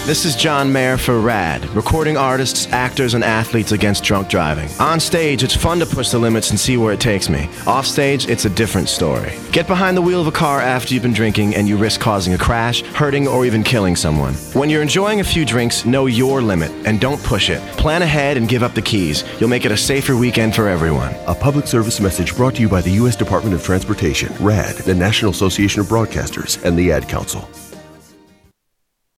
This is John Mayer for RAD, recording artists, actors, and athletes against drunk driving. On stage, it's fun to push the limits and see where it takes me. Off stage, it's a different story. Get behind the wheel of a car after you've been drinking and you risk causing a crash, hurting, or even killing someone. When you're enjoying a few drinks, know your limit and don't push it. Plan ahead and give up the keys. You'll make it a safer weekend for everyone. A public service message brought to you by the U.S. Department of Transportation, RAD, the National Association of Broadcasters, and the Ad Council.